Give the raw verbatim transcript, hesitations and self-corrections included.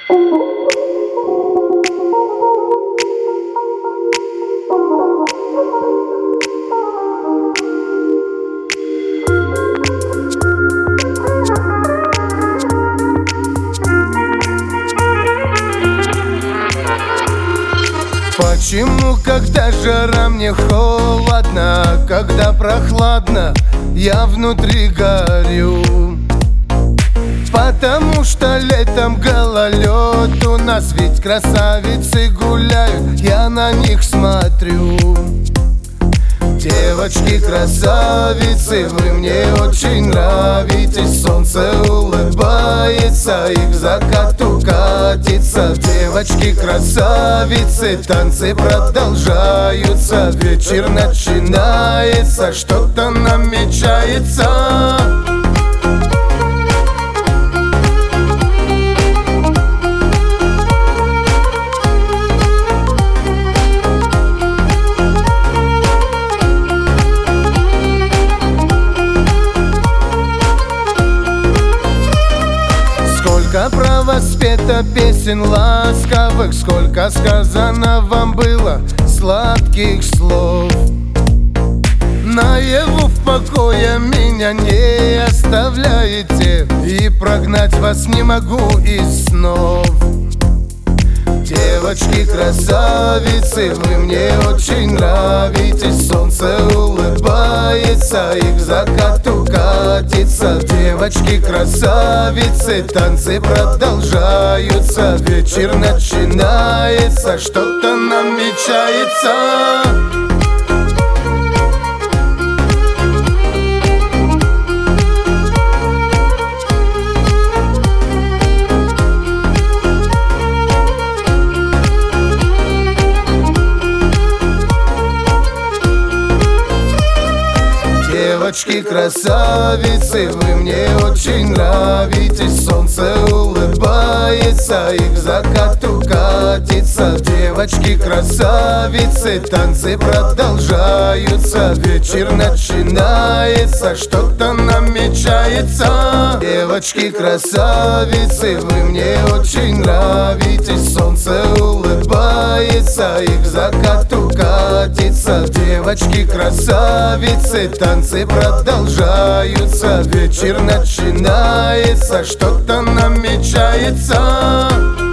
Почему, когда жара, мне холодно, а когда прохладно, я внутри горю? Потому что летом гололед, у нас ведь красавицы гуляют, я на них смотрю. Девочки-красавицы, вы мне очень нравитесь. Солнце улыбается и к закату катится. Девочки-красавицы, танцы продолжаются. Вечер начинается, что-то намечается. Сколько про вас спето песен ласковых, сколько сказано вам было сладких слов. Наяву в покое меня не оставляете, и прогнать вас не могу из снов. Девочки-красавицы, вы мне очень нравитесь. Солнце улыбается и к закату катится. Девочки-красавицы, танцы продолжаются. Вечер начинается, что-то намечается. Девочки-красавицы, вы мне очень нравитесь. Солнце улыбается и к закату катится. Девочки-красавицы, танцы продолжаются. Вечер начинается, что-то намечается. Девочки-красавицы, вы мне очень нравитесь. Солнце улыбается и к закату катится. Девочки-красавицы, танцы продолжаются. Вечер начинается, что-то намечается.